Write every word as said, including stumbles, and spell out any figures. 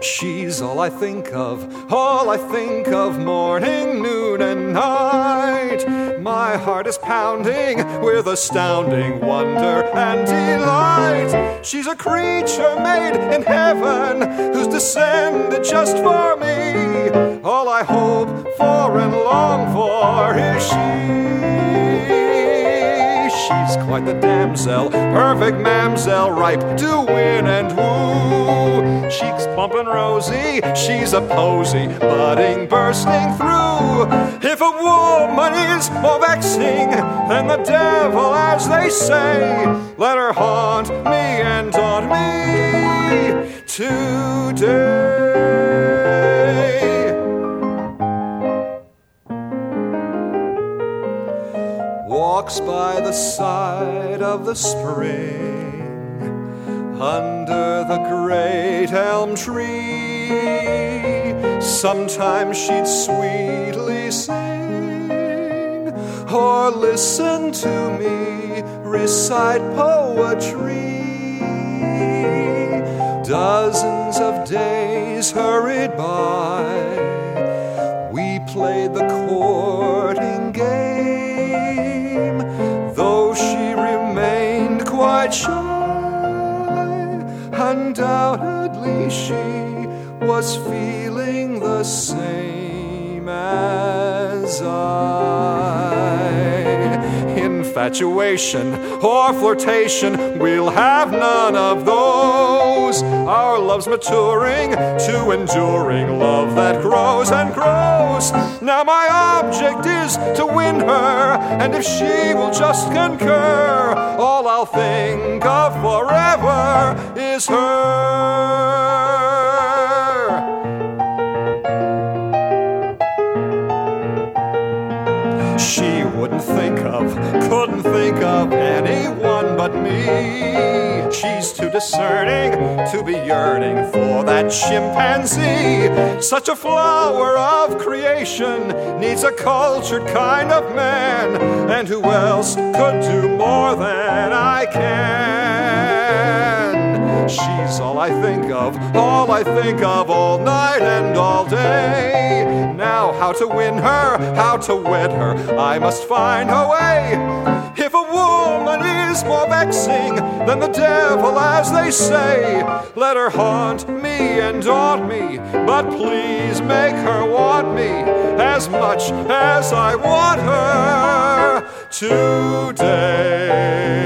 She's all I think of, all I think of morning, noon, and night. My heart is pounding with astounding wonder and delight. She's a creature made in heaven who's descended just for me. All I hope for and long for is she. She's quite the damsel, perfect mamsel, ripe to win and woo. Cheeks plump and rosy, she's a posy, budding, bursting through. If a woman is more vexing than the devil, as they say, let her haunt me and daunt me today. Walks by the side of the spring, under the great elm tree. Sometimes she'd sweetly sing, or listen to me recite poetry. Dozens of days hurried by, we played the courting game, though she remained quite shy. Undoubtedly she was feeling the same as I. Infatuation or flirtation, we'll have none of those. Our love's maturing to enduring love that grows and grows. Now my object is to win her, and if she will just concur, all I'll think of forever is her. She wouldn't think of, couldn't think of anyone but me. She's too discerning to be yearning for that chimpanzee. Such a flower of creation needs a cultured kind of man, and who else could do more than I can? She's all I think of, all I think of all night and all day. Now how to win her, how to wed her, I must find a way. If a woman is more vexing than the devil, as they say, let her haunt me and daunt me, but please make her want me as much as I want her today.